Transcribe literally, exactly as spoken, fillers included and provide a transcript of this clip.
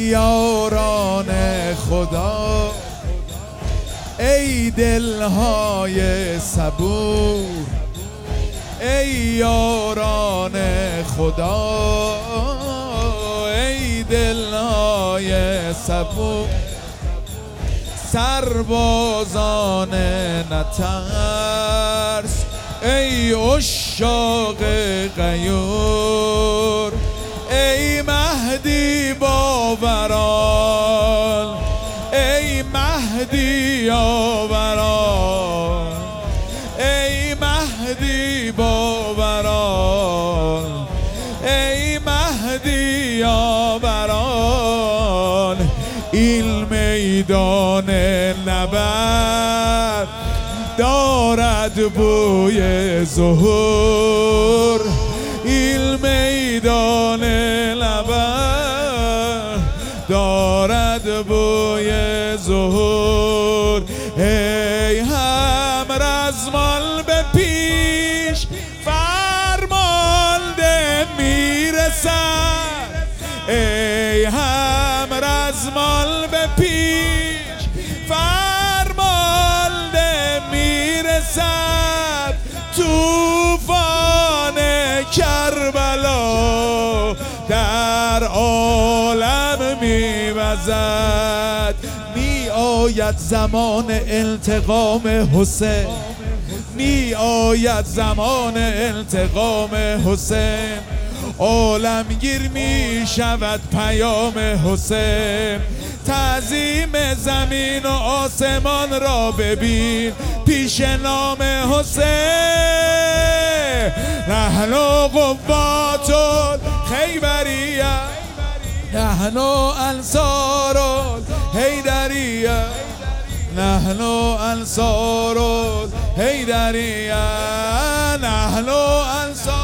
یاران خدا، ای دلهای صبور، ای یاران خدا، ای دلهای صبور، سربازان نترس، ای عشاق غیور، ای مهدی باوران، ای مهدی آوران، ای مهدی باوران، ای مهدی آوران. این میدان نبرد دارد بوی ظهور، این میدان نبرد دارد بوی ظهور. ای هم رزمال به پیش فرمانده میرسد، ای هم رزمال به پیش فرمانده میرسد. طوفان کربلا در عالم میوزد. می آید زمان التقام حسین، می آید زمان التقام حسین، عالمگیر می شود پیام حسین. تعظیم زمین و آسمان را ببین پیش نام حسین. نحن قوات الخیبریه، نحن انصار الحیدریه، نحن انصار الحیدریه، نحن انصار